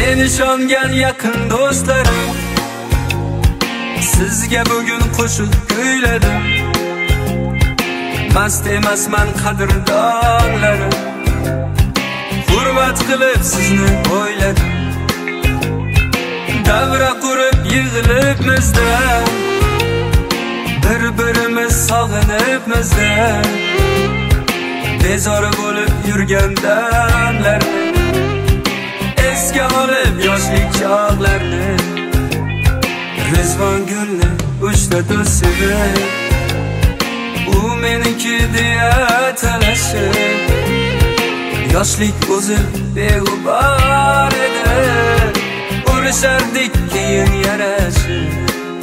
Men ishongan yaqin do'stlarim, sizga bugun qo'shiq kuyladim. Mast emasman qadrdonlarim, hurmat qilib sizni o'yladim. Davra qurib yig'ilibmizda, bir-birimiz sog'inibmizda, bezori bo'lib yurgan damlarni esga olib yoshlik chog'larni, Rizvon gulni uchta do'st sevib, u meniki deya talashib, yoshlik o'zi beg'ubor edi, urishardik keyin yarashib.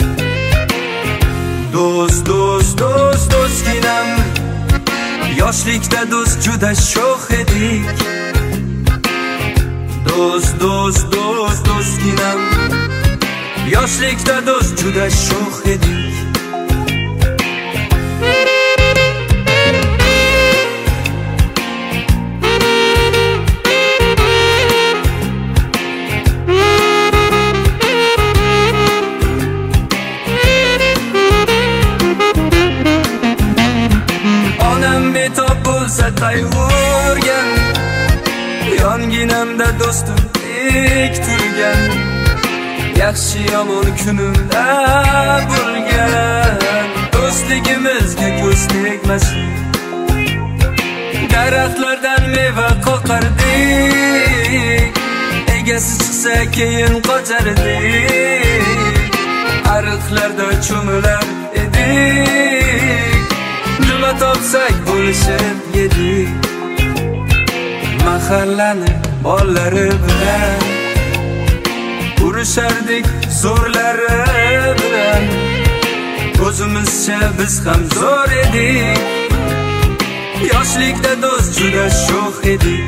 Do'st, do'st, do'st, do'stginam, yoshlikda do'st juda sho'x edik. Do'st, do'st, do'st, do'stginam, yoshlikda do'st juda sho'x edik. Onam betob bo'lsa qayg'urgan, yonginamda do'stim tik turgan, yaxshi yomon kunimda bo'lgan, do'stligimizga ko'z tegmasin. Daraxtlardan meva qoqardik, egasi chiqsa keyin qochardik, ariqlarda cho'milar edik, nima topsak bo'lishib yedik. Mahallani bollari bilan urishardik zo'rlari bilan, o'zimizcha biz ham zo'r edik. Yoshlikda do'st juda sho'x edik.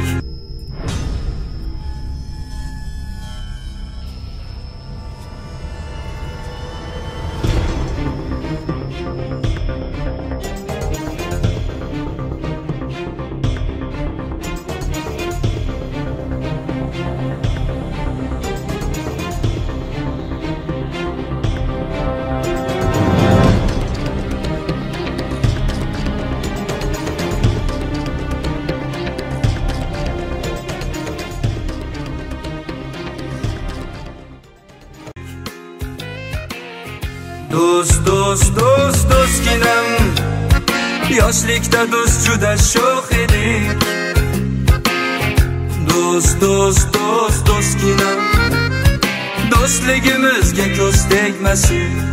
Do'st, do'st, do'st, do'stginam, yoshlikda do'st juda sho'x edik. Do'st, do'st, do'st, do'stginam, do'stligimizga ko'z tegmasin.